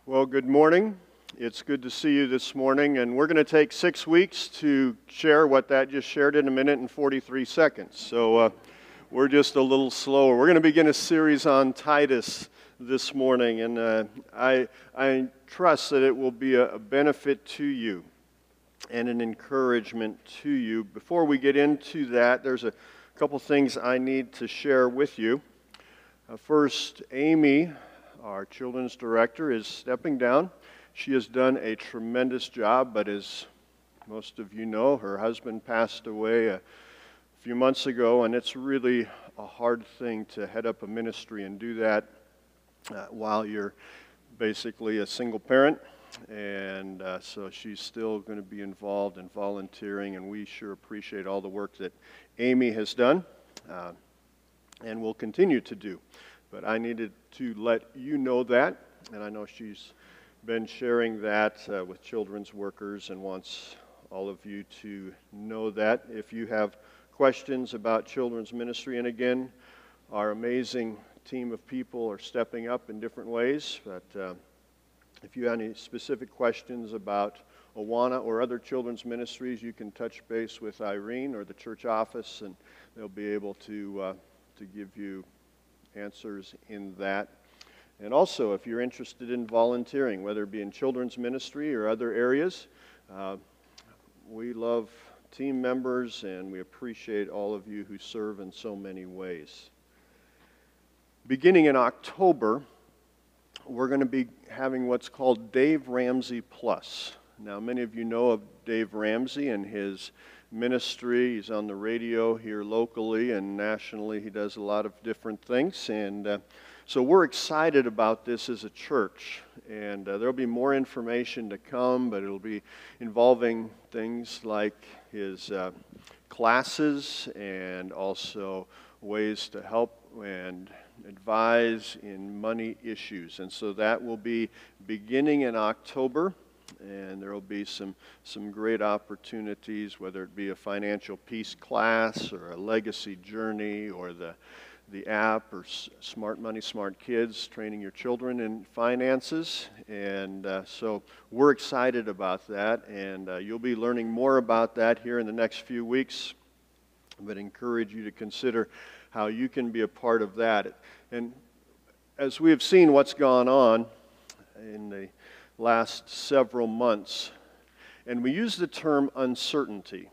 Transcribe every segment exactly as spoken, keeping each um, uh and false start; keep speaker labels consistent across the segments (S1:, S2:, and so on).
S1: Well, good morning. It's good to see you this morning, and we're going to take six weeks to share what that just shared in a minute and forty-three seconds. So uh, we're just a little slower. We're going to begin a series on Titus this morning, and uh, I, I trust that it will be a, a benefit to you and an encouragement to you. Before we get into that, there's a couple things I need to share with you. Uh, first, Amy, our children's director, is stepping down. She has done a tremendous job, but as most of you know, her husband passed away a few months ago, and it's really a hard thing to head up a ministry and do that uh, while you're basically a single parent. And uh, so she's still going to be involved in volunteering, and we sure appreciate all the work that Amy has done uh, and will continue to do. But I needed to let you know that, and I know she's been sharing that uh, with children's workers and wants all of you to know that. If you have questions about children's ministry, and again, our amazing team of people are stepping up in different ways, but uh, if you have any specific questions about Awana or other children's ministries, you can touch base with Irene or the church office, and they'll be able to uh, to give you answers in that. And also, if you're interested in volunteering, whether it be in children's ministry or other areas, uh, we love team members, and we appreciate all of you who serve in so many ways. Beginning in October, we're going to be having what's called Dave Ramsey Plus. Now, many of you know of Dave Ramsey and his ministry. He's on the radio here locally and nationally. He does a lot of different things, and uh, so we're excited about this as a church. And uh, there'll be more information to come, but it'll be involving things like his uh, classes and also ways to help and advise in money issues. And so that will be beginning in October, and there will be some some great opportunities, whether it be a financial peace class or a legacy journey or the the app or S- Smart Money, Smart Kids, training your children in finances. And uh, so we're excited about that, and uh, you'll be learning more about that here in the next few weeks, but encourage you to consider how you can be a part of that. And as we have seen what's gone on in the last several months, and we use the term uncertainty.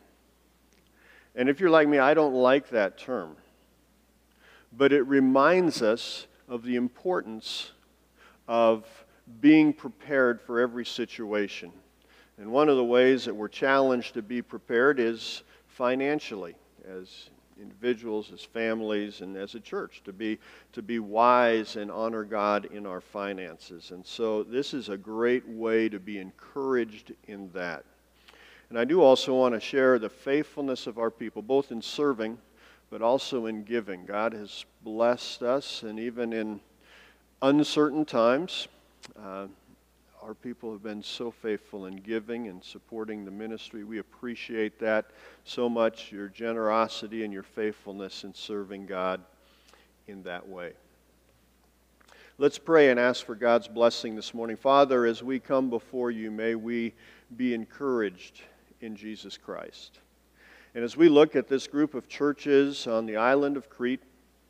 S1: And if you're like me, I don't like that term. But it reminds us of the importance of being prepared for every situation. And one of the ways that we're challenged to be prepared is financially, as individuals, as families, and as a church, to be to be wise and honor God in our finances. And so this is a great way to be encouraged in that. And I do also want to share the faithfulness of our people, both in serving, but also in giving. God has blessed us, and even in uncertain times, uh, our people have been so faithful in giving and supporting the ministry. We appreciate that so much, your generosity and your faithfulness in serving God in that way. Let's pray and ask for God's blessing this morning. Father, as we come before you, may we be encouraged in Jesus Christ. And as we look at this group of churches on the island of Crete,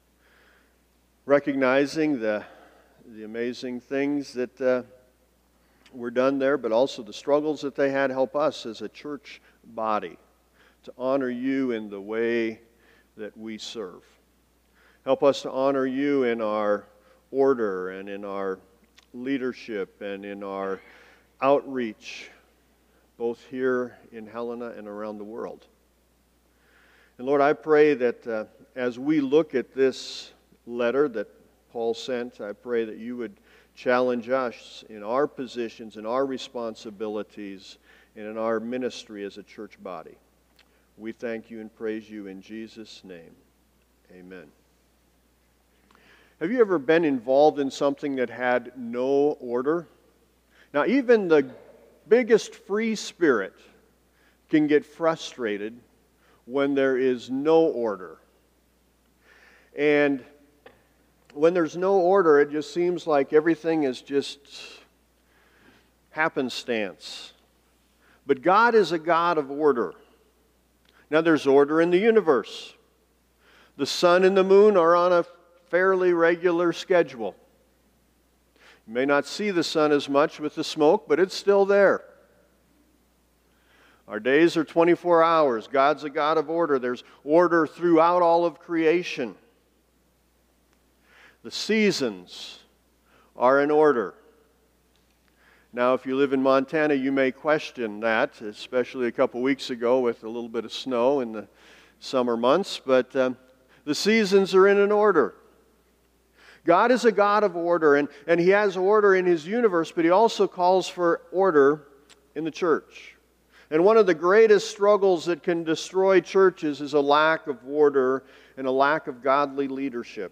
S1: recognizing the, the amazing things that uh, were done there, but also the struggles that they had, help us as a church body to honor you in the way that we serve. Help us to honor you in our order and in our leadership and in our outreach, both here in Helena and around the world. And Lord, I pray that uh, as we look at this letter that Paul sent, I pray that you would challenge us in our positions, in our responsibilities, and in our ministry as a church body. We thank you and praise you in Jesus' name. Amen. Have you ever been involved in something that had no order? Now, even the biggest free spirit can get frustrated when there is no order. And when there's no order, it just seems like everything is just happenstance. But God is a God of order. Now there's order in the universe. The sun and the moon are on a fairly regular schedule. You may not see the sun as much with the smoke, but it's still there. Our days are twenty-four hours. God's a God of order. There's order throughout all of creation. The seasons are in order. Now, if you live in Montana, you may question that, especially a couple weeks ago with a little bit of snow in the summer months, but um, the seasons are in an order. God is a God of order, and, and He has order in His universe, but He also calls for order in the church. And one of the greatest struggles that can destroy churches is a lack of order and a lack of godly leadership.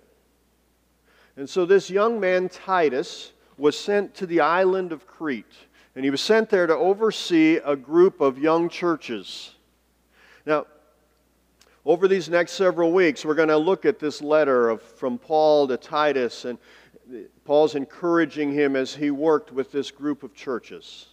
S1: And so this young man, Titus, was sent to the island of Crete. And he was sent there to oversee a group of young churches. Now, over these next several weeks, we're going to look at this letter of, from Paul to Titus, and Paul's encouraging him as he worked with this group of churches.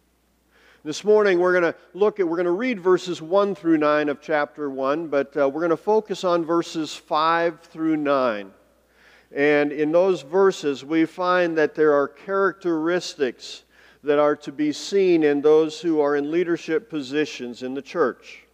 S1: This morning, we're going to look at, we're going to read verses one through nine of chapter one, but uh, we're going to focus on verses five through nine. And in those verses, we find that there are characteristics that are to be seen in those who are in leadership positions in the church.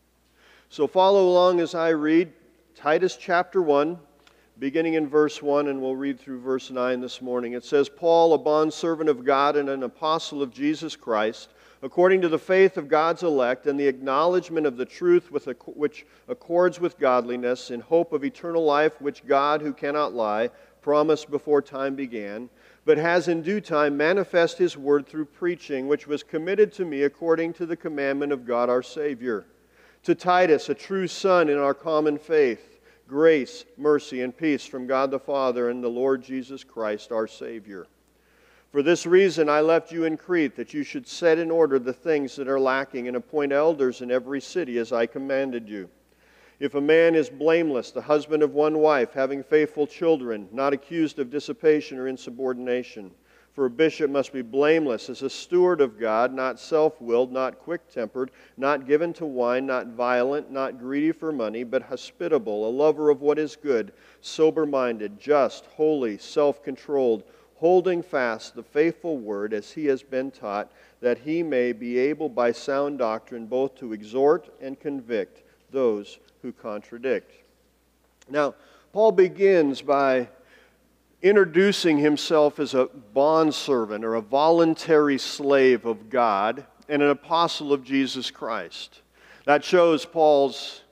S1: So follow along as I read Titus chapter one, beginning in verse one, and we'll read through verse nine this morning. It says, Paul, a bondservant of God and an apostle of Jesus Christ, according to the faith of God's elect and the acknowledgement of the truth with, which accords with godliness, in hope of eternal life, which God, who cannot lie, promised before time began, but has in due time manifest His word through preaching, which was committed to me according to the commandment of God our Savior. To Titus, a true son in our common faith, grace, mercy, and peace from God the Father and the Lord Jesus Christ our Savior. For this reason I left you in Crete, that you should set in order the things that are lacking and appoint elders in every city as I commanded you. If a man is blameless, the husband of one wife, having faithful children, not accused of dissipation or insubordination. For a bishop must be blameless as a steward of God, not self-willed, not quick-tempered, not given to wine, not violent, not greedy for money, but hospitable, a lover of what is good, sober-minded, just, holy, self-controlled, holding fast the faithful word as he has been taught, that he may be able by sound doctrine both to exhort and convict those who contradict. Now, Paul begins by introducing himself as a bondservant or a voluntary slave of God and an apostle of Jesus Christ. That shows Paul's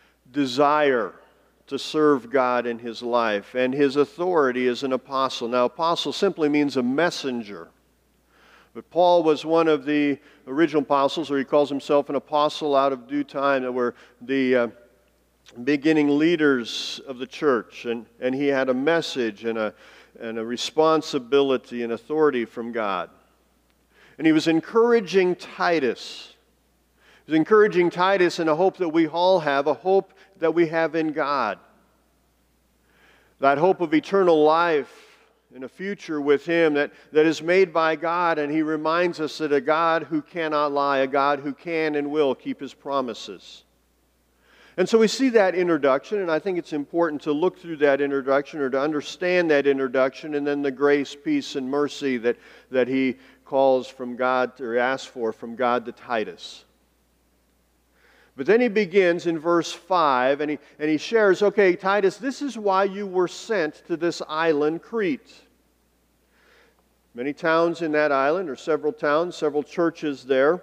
S1: desire to serve God in his life and his authority as an apostle. Now, apostle simply means a messenger. But Paul was one of the original apostles, or he calls himself an apostle out of due time, that were the uh, beginning leaders of the church. And, and he had a message and a, and a responsibility and authority from God. And he was encouraging Titus. He was encouraging Titus in a hope that we all have, a hope that we have in God. That hope of eternal life and a future with Him that, that is made by God, and He reminds us that a God who cannot lie, a God who can and will keep His promises. And so we see that introduction, and I think it's important to look through that introduction or to understand that introduction, and then the grace, peace, and mercy that, that he calls from God, or asks for from God to Titus. But then he begins in verse five, and he, and he shares, okay, Titus, this is why you were sent to this island, Crete. Many towns in that island, or several towns, several churches there.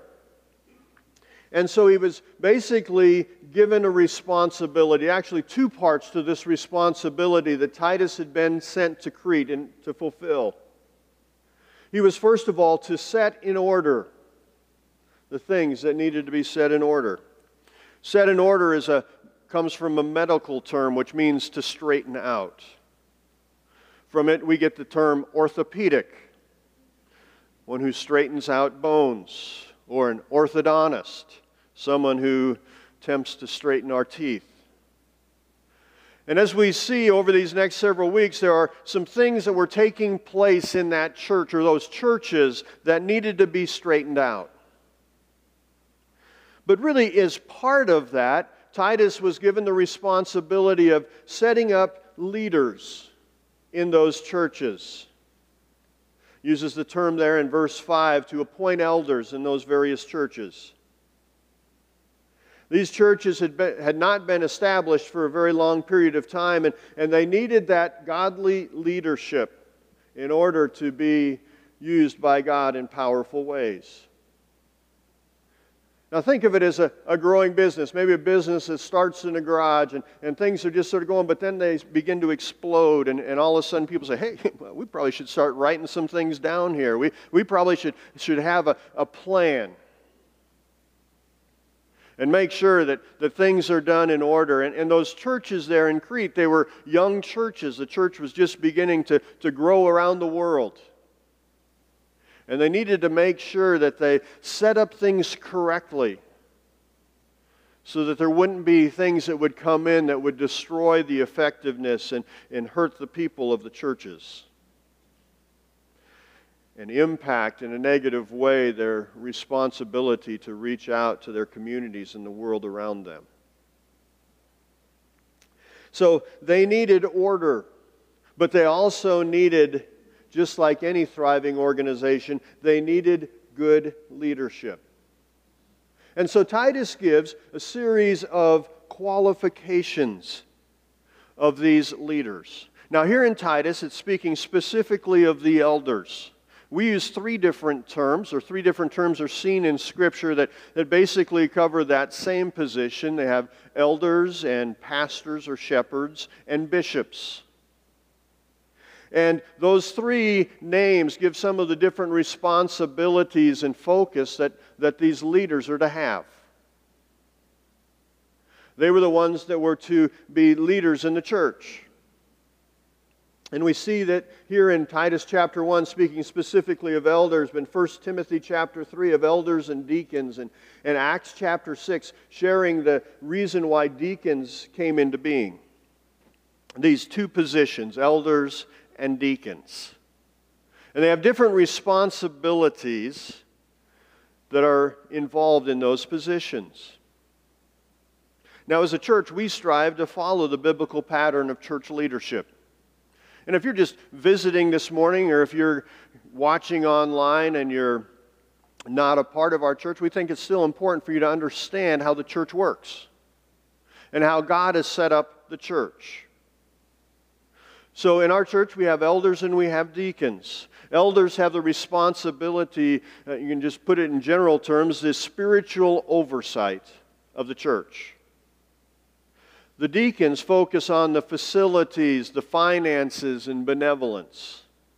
S1: And so he was basically given a responsibility, actually two parts to this responsibility that Titus had been sent to Crete and to fulfill. He was first of all to set in order the things that needed to be set in order. Set in order is a, comes from a medical term which means to straighten out. From it we get the term orthopedic, one who straightens out bones, or an orthodontist, someone who attempts to straighten our teeth. And as we see over these next several weeks, there are some things that were taking place in that church or those churches that needed to be straightened out. But really, as part of that, Titus was given the responsibility of setting up leaders in those churches. Uses the term there in verse five to appoint elders in those various churches. These churches had, been, had not been established for a very long period of time, and, and they needed that godly leadership in order to be used by God in powerful ways. Now think of it as a, a growing business, maybe a business that starts in a garage and, and things are just sort of going, but then they begin to explode and, and all of a sudden people say, hey, well, we probably should start writing some things down here. We, we probably should, should have a, a plan and make sure that, that things are done in order. And, and those churches there in Crete, they were young churches. The church was just beginning to, to grow around the world. And they needed to make sure that they set up things correctly so that there wouldn't be things that would come in that would destroy the effectiveness and, and hurt the people of the churches and impact in a negative way their responsibility to reach out to their communities and the world around them. So they needed order, but they also needed, just like any thriving organization, they needed good leadership. And so Titus gives a series of qualifications of these leaders. Now here in Titus, it's speaking specifically of the elders. We use three different terms, or three different terms are seen in Scripture that, that basically cover that same position. They have elders and pastors or shepherds and bishops. And those three names give some of the different responsibilities and focus that, that these leaders are to have. They were the ones that were to be leaders in the church. And we see that here in Titus chapter one, speaking specifically of elders, but in First Timothy chapter three of elders and deacons, and, and Acts chapter six, sharing the reason why deacons came into being. These two positions, elders and deacons. And they have different responsibilities that are involved in those positions. Now, as a church, we strive to follow the biblical pattern of church leadership. And if you're just visiting this morning, or if you're watching online and you're not a part of our church, we think it's still important for you to understand how the church works and how God has set up the church. So in our church, we have elders and we have deacons. Elders have the responsibility, uh, you can just put it in general terms, the spiritual oversight of the church. The deacons focus on the facilities, the finances, and benevolence.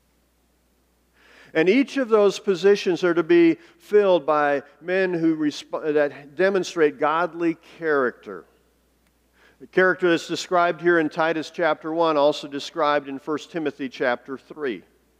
S1: And each of those positions are to be filled by men who resp- that demonstrate godly character. The character that's described here in Titus chapter one, also described in First Timothy chapter three.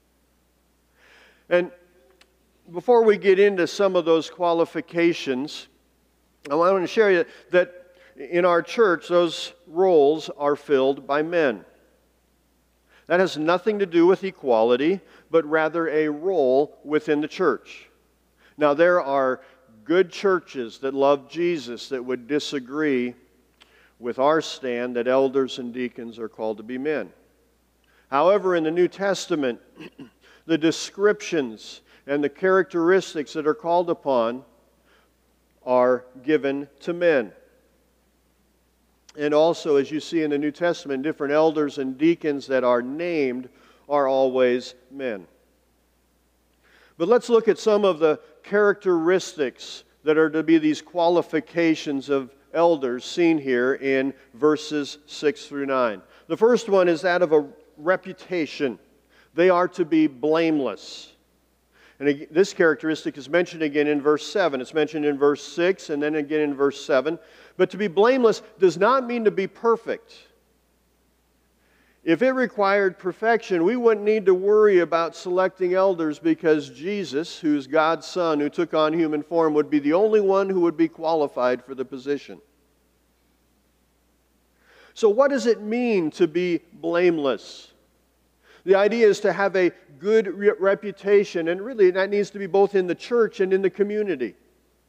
S1: And before we get into some of those qualifications, I want to share you that in our church, those roles are filled by men. That has nothing to do with equality, but rather a role within the church. Now, there are good churches that love Jesus that would disagree with our stand that elders and deacons are called to be men. However, in the New Testament, the descriptions and the characteristics that are called upon are given to men. And also, as you see in the New Testament, different elders and deacons that are named are always men. But let's look at some of the characteristics that are to be these qualifications of elders seen here in verses six through nine. The first one is that of a reputation. They are to be blameless. And this characteristic is mentioned again in verse seven. It's mentioned in verse six and then again in verse seven. But to be blameless does not mean to be perfect. If it required perfection, we wouldn't need to worry about selecting elders because Jesus, who's God's Son, who took on human form, would be the only one who would be qualified for the position. So what does it mean to be blameless? The idea is to have a good re- reputation, and really that needs to be both in the church and in the community.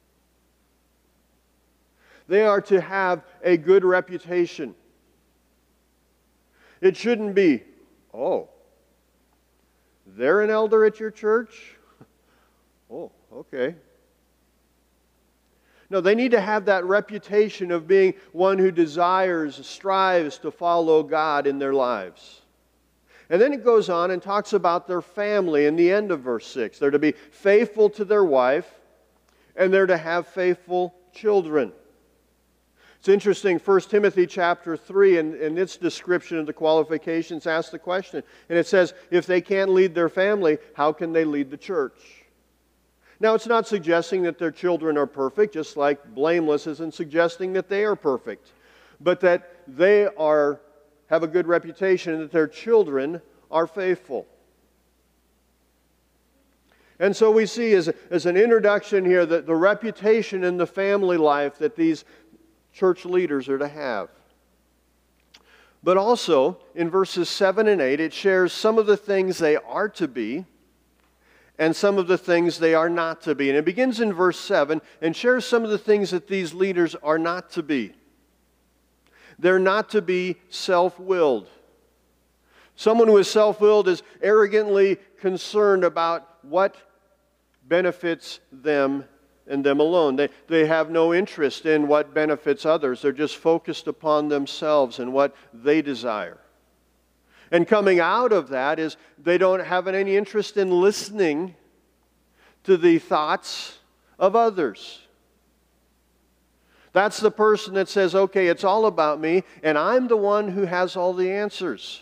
S1: They are to have a good reputation. It shouldn't be, oh, they're an elder at your church? Oh, okay. No, they need to have that reputation of being one who desires, strives to follow God in their lives. And then it goes on and talks about their family in the end of verse six. They're to be faithful to their wife, and they're to have faithful children. It's interesting, First Timothy chapter three, in, in its description of the qualifications, asks the question. And it says, if they can't lead their family, how can they lead the church? Now, it's not suggesting that their children are perfect, just like blameless isn't suggesting that they are perfect, but that they are have a good reputation and that their children are faithful. And so we see as, a, as an introduction here that the reputation in the family life that these church leaders are to have. But also, in verses seven and eight, it shares some of the things they are to be and some of the things they are not to be. And it begins in verse seven and shares some of the things that these leaders are not to be. They're not to be self-willed. Someone who is self-willed is arrogantly concerned about what benefits them and them alone. They, they have no interest in what benefits others. They're just focused upon themselves and what they desire. And coming out of that is they don't have any interest in listening to the thoughts of others. That's the person that says, okay, it's all about me, and I'm the one who has all the answers.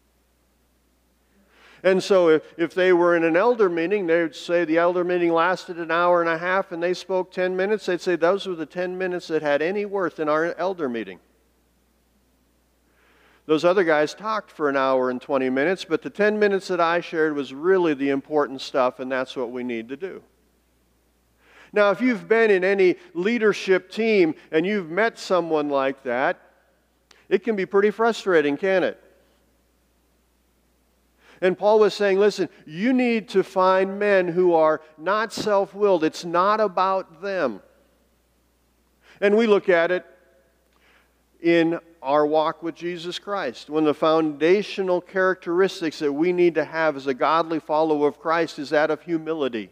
S1: And so if, if they were in an elder meeting, they would say the elder meeting lasted an hour and a half and they spoke ten minutes. They'd say those were the ten minutes that had any worth in our elder meeting. Those other guys talked for an hour and twenty minutes, but the ten minutes that I shared was really the important stuff, and that's what we need to do. Now, if you've been in any leadership team and you've met someone like that, it can be pretty frustrating, can't it? And Paul was saying, listen, you need to find men who are not self-willed. It's not about them. And we look at it in our walk with Jesus Christ. One of the foundational characteristics that we need to have as a godly follower of Christ is that of humility.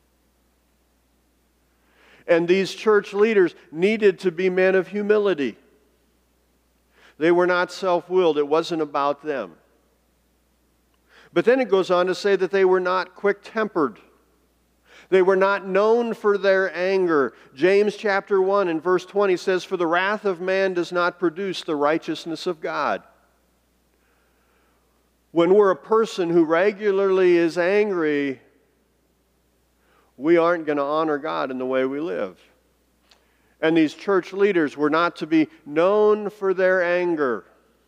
S1: And these church leaders needed to be men of humility. They were not self-willed. It wasn't about them. But then it goes on to say that they were not quick-tempered. They were not known for their anger. James chapter one and verse twenty says, "For the wrath of man does not produce the righteousness of God." When we're a person who regularly is angry, we aren't going to honor God in the way we live. And these church leaders were not to be known for their anger,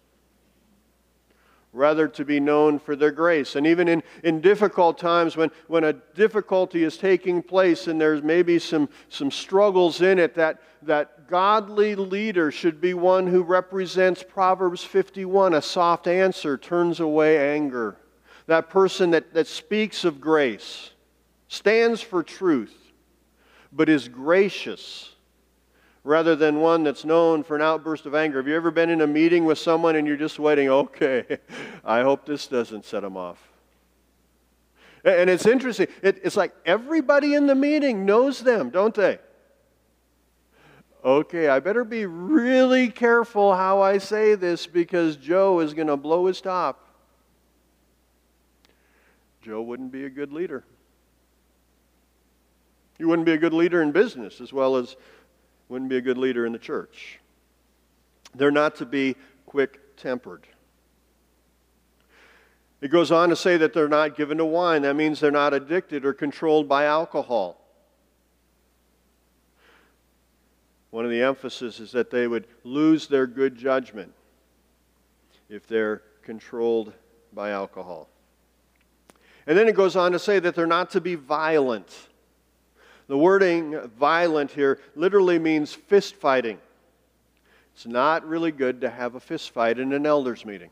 S1: rather to be known for their grace. And even in, in difficult times, when, when a difficulty is taking place and there's maybe some, some struggles in it, that, that godly leader should be one who represents Proverbs fifty-one, a soft answer turns away anger. That person that, that speaks of grace, stands for truth, but is gracious, rather than one that's known for an outburst of anger. Have you ever been in a meeting with someone and you're just waiting, okay, I hope this doesn't set them off? And it's interesting. It, it's like everybody in the meeting knows them, don't they? Okay, I better be really careful how I say this because Joe is going to blow his top. Joe wouldn't be a good leader. He wouldn't be a good leader in business as well as wouldn't be a good leader in the church. They're not to be quick-tempered. It goes on to say that they're not given to wine. That means they're not addicted or controlled by alcohol. One of the emphasis is that they would lose their good judgment if they're controlled by alcohol. And then it goes on to say that they're not to be violent. The wording violent here literally means fist fighting. It's not really good to have a fist fight in an elders meeting.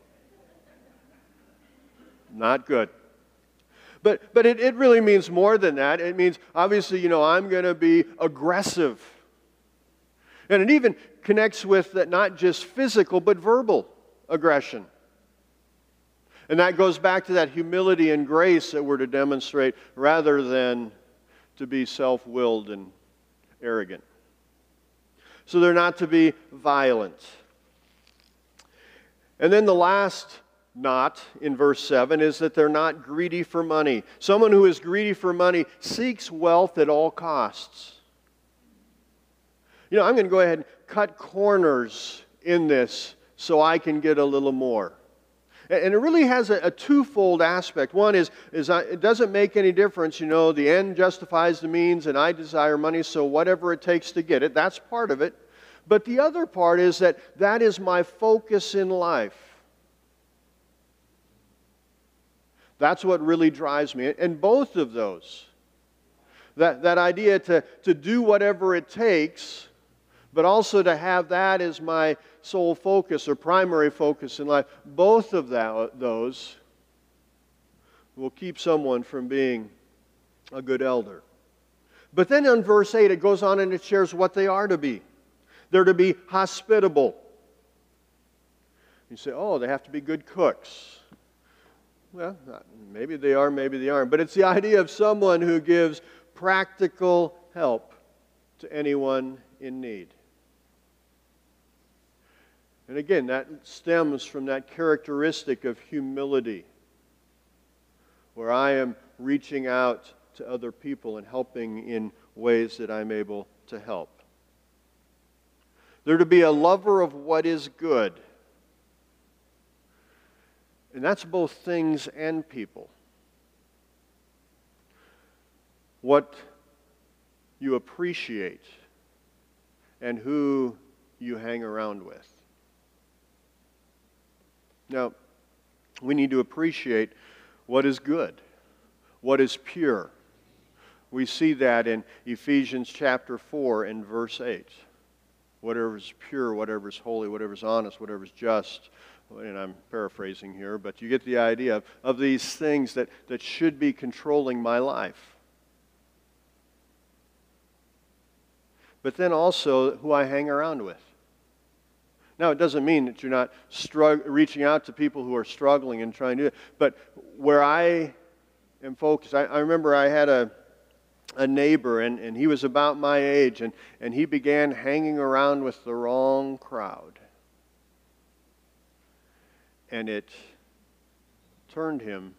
S1: Not good. But but it, it really means more than that. It means, obviously, you know, I'm going to be aggressive. And it even connects with that, not just physical, but verbal aggression. And that goes back to that humility and grace that we're to demonstrate rather than to be self-willed and arrogant. So they're not to be violent. And then the last not in verse seven is that they're not greedy for money. Someone who is greedy for money seeks wealth at all costs. You know, I'm going to go ahead and cut corners in this so I can get a little more. And it really has a, a twofold aspect. One is, is I, it doesn't make any difference, you know, the end justifies the means and I desire money, so whatever it takes to get it, that's part of it. But the other part is that that is my focus in life. That's what really drives me. And both of those, that, that idea to, to do whatever it takes, but also to have that as my sole focus or primary focus in life, both of that, those will keep someone from being a good elder. But then in verse eight, it goes on and it shares what they are to be. They're to be hospitable. You say, oh, they have to be good cooks. Well, maybe they are, maybe they aren't. But it's the idea of someone who gives practical help to anyone in need. And again, that stems from that characteristic of humility, where I am reaching out to other people and helping in ways that I'm able to help. They're to be a lover of what is good. And that's both things and people. What you appreciate and who you hang around with. Now, we need to appreciate what is good, what is pure. We see that in Ephesians chapter four and verse eight. Whatever is pure, whatever is holy, whatever is honest, whatever is just. And I'm paraphrasing here, but you get the idea of, of these things that, that should be controlling my life. But then also who I hang around with. Now, it doesn't mean that you're not strugg- reaching out to people who are struggling and trying to do it, but where I am focused, I, I remember I had a a neighbor, and, and he was about my age, and, and he began hanging around with the wrong crowd. And it turned him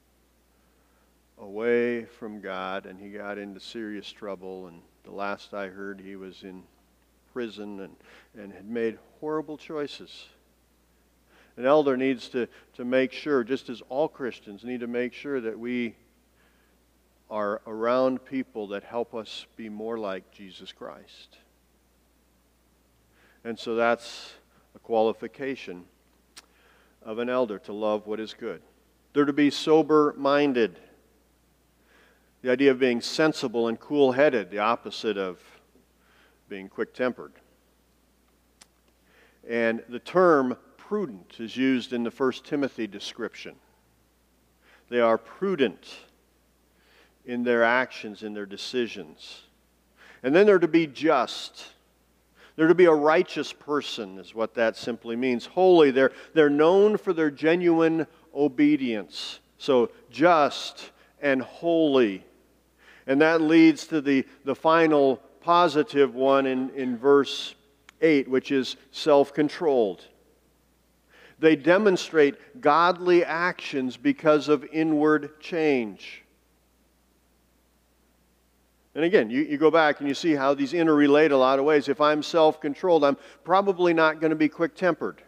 S1: away from God, and he got into serious trouble, and the last I heard, he was in prison and, and had made horrible choices. An elder needs to, to make sure, just as all Christians need to make sure, that we are around people that help us be more like Jesus Christ. And so that's a qualification of an elder, to love what is good. They're to be sober-minded. The idea of being sensible and cool-headed, the opposite of being quick-tempered. And the term prudent is used in the First Timothy description. They are prudent in their actions, in their decisions. And then they're to be just. They're to be a righteous person, is what that simply means. Holy, they're, they're known for their genuine obedience. So just and holy. And that leads to the, the final positive one in, in verse eight, which is self-controlled. They demonstrate godly actions because of inward change. And again, you, you go back and you see how these interrelate a lot of ways. If I'm self-controlled, I'm probably not going to be quick-tempered.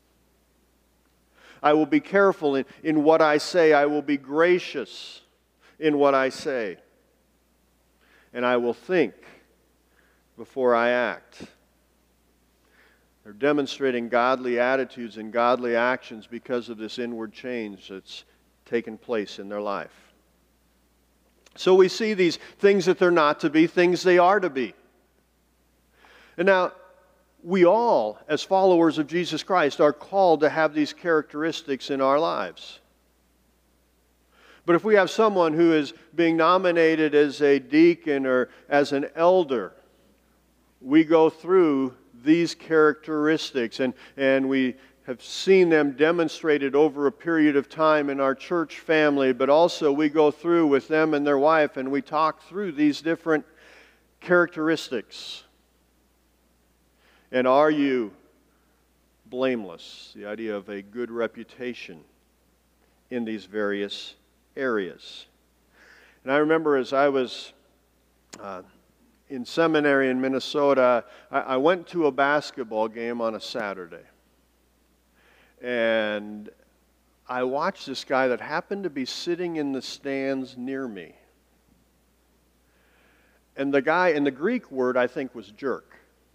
S1: I will be careful in, in what I say. I will be gracious in what I say. And I will think before I act. They're demonstrating godly attitudes and godly actions because of this inward change that's taken place in their life. So we see these things that they're not to be, things they are to be. And now, we all, as followers of Jesus Christ, are called to have these characteristics in our lives. But if we have someone who is being nominated as a deacon or as an elder, we go through these characteristics, and, and we have seen them demonstrated over a period of time in our church family, but also we go through with them and their wife, and we talk through these different characteristics. And are you blameless? The idea of a good reputation in these various areas. And I remember as I was uh, in seminary in Minnesota, I, I went to a basketball game on a Saturday. And I watched this guy that happened to be sitting in the stands near me. And the guy, and the Greek word I think was jerk.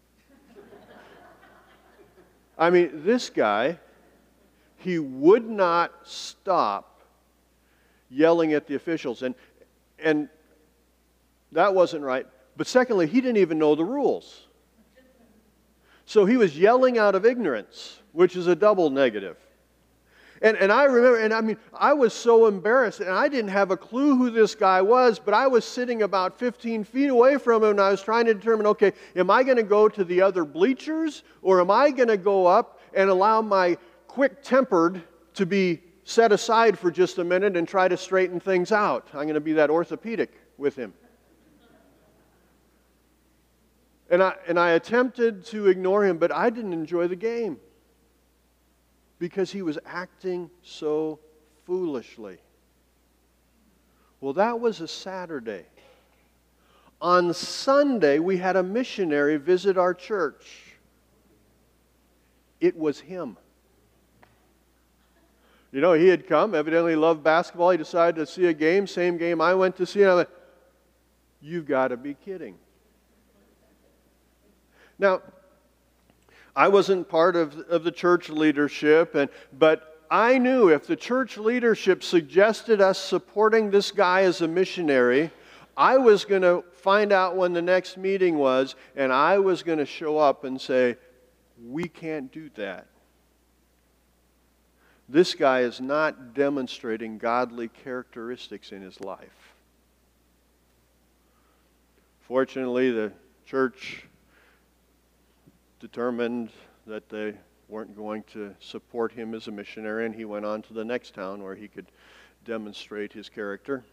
S1: I mean, this guy, he would not stop yelling at the officials. And, and that wasn't right. But secondly, he didn't even know the rules. So he was yelling out of ignorance, which is a double negative. And, and I remember, and I mean, I was so embarrassed, and I didn't have a clue who this guy was, but I was sitting about fifteen feet away from him, and I was trying to determine, okay, am I going to go to the other bleachers, or am I going to go up and allow my quick-tempered to be set aside for just a minute and try to straighten things out? I'm going to be that orthopedic with him. And I, and I attempted to ignore him, but I didn't enjoy the game because he was acting so foolishly. Well, that was a Saturday. On Sunday, we had a missionary visit our church. It was him. You know, he had come, evidently loved basketball. He decided to see a game, same game I went to see. And I went, you've got to be kidding. Now, I wasn't part of, of the church leadership, and but I knew if the church leadership suggested us supporting this guy as a missionary, I was going to find out when the next meeting was, and I was going to show up and say, we can't do that. This guy is not demonstrating godly characteristics in his life. Fortunately, the church determined that they weren't going to support him as a missionary, and he went on to the next town where he could demonstrate his character.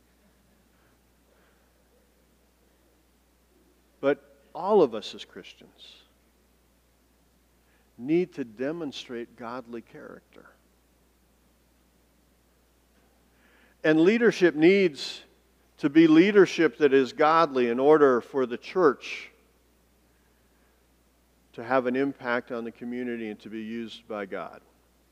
S1: But all of us as Christians need to demonstrate godly character. And leadership needs to be leadership that is godly in order for the church to have an impact on the community and to be used by God.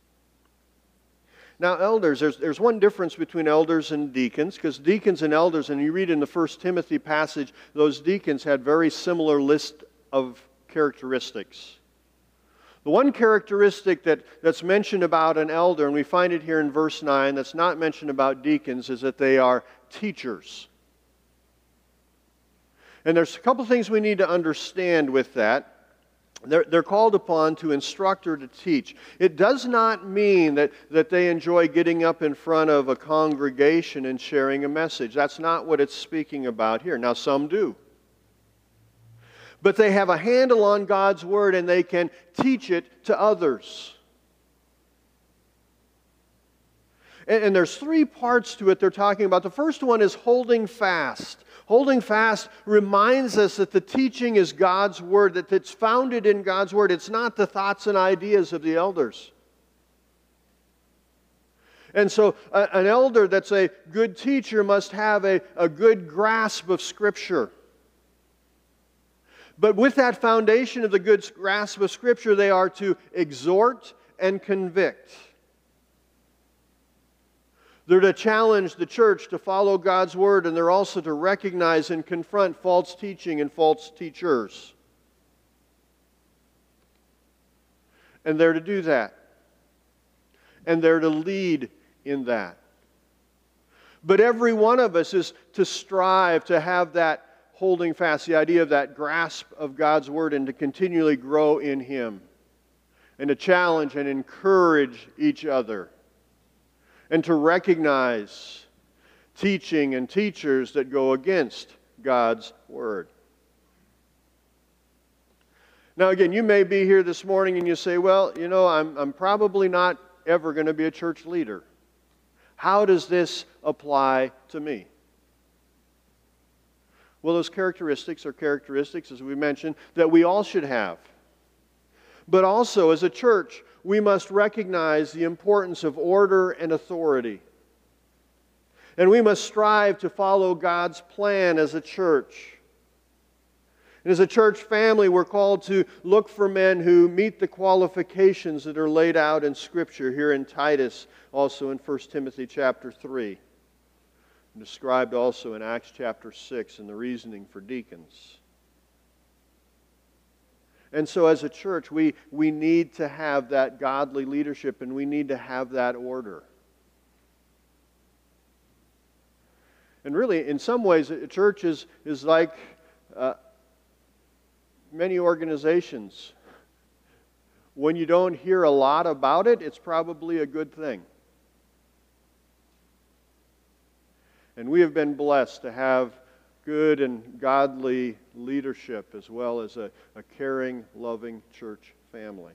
S1: Now, elders, there's, there's one difference between elders and deacons, because deacons and elders, and you read in the First Timothy passage, those deacons had very similar list of characteristics. The one characteristic that, that's mentioned about an elder, and we find it here in verse nine, that's not mentioned about deacons, is that they are teachers. And there's a couple things we need to understand with that. They're, they're called upon to instruct or to teach. It does not mean that, that they enjoy getting up in front of a congregation and sharing a message. That's not what it's speaking about here. Now, some do. But they have a handle on God's Word and they can teach it to others. And, and there's three parts to it they're talking about. The first one is holding fast. Holding fast reminds us that the teaching is God's Word, that it's founded in God's Word. It's not the thoughts and ideas of the elders. And so a, an elder that's a good teacher must have a, a good grasp of Scripture. But with that foundation of the good grasp of Scripture, they are to exhort and convict. They're to challenge the church to follow God's Word, and they're also to recognize and confront false teaching and false teachers. And they're to do that. And they're to lead in that. But every one of us is to strive to have that holding fast, the idea of that grasp of God's Word and to continually grow in Him and to challenge and encourage each other and to recognize teaching and teachers that go against God's Word. Now again, you may be here this morning and you say, well, you know, I'm, I'm probably not ever going to be a church leader. How does this apply to me? Well, those characteristics are characteristics, as we mentioned, that we all should have. But also, as a church, we must recognize the importance of order and authority. And we must strive to follow God's plan as a church. And as a church family, we're called to look for men who meet the qualifications that are laid out in Scripture here in Titus, also in First Timothy chapter three. Described also in Acts chapter six in the reasoning for deacons. And so as a church, we, we need to have that godly leadership and we need to have that order. And really, in some ways, a church is, is like uh, many organizations. When you don't hear a lot about it, it's probably a good thing. And we have been blessed to have good and godly leadership as well as a, a caring, loving church family.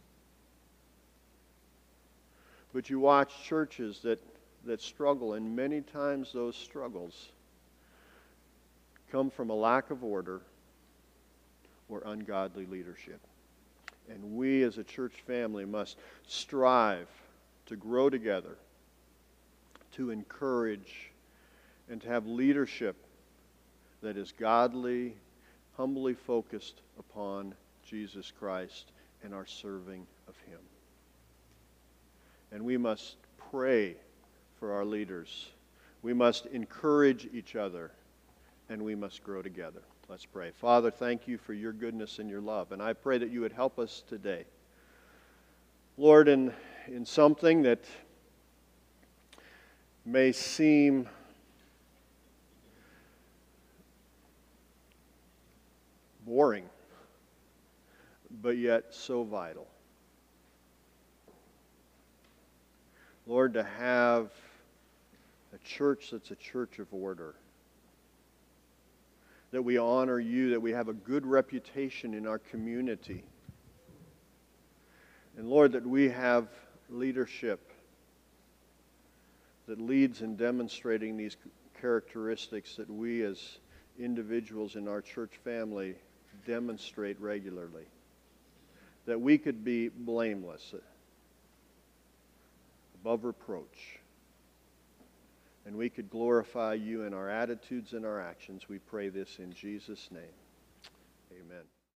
S1: But you watch churches that, that struggle, and many times those struggles come from a lack of order or ungodly leadership. And we as a church family must strive to grow together, to encourage, and to have leadership that is godly, humbly focused upon Jesus Christ and our serving of Him. And we must pray for our leaders. We must encourage each other, and we must grow together. Let's pray. Father, thank you for your goodness and your love, and I pray that you would help us today. Lord, in, in something that may seem boring, but yet so vital. Lord, to have a church that's a church of order, that we honor you, that we have a good reputation in our community, and Lord, that we have leadership that leads in demonstrating these characteristics that we as individuals in our church family demonstrate regularly, that we could be blameless, above reproach, and we could glorify you in our attitudes and our actions. We pray this in Jesus' name. Amen.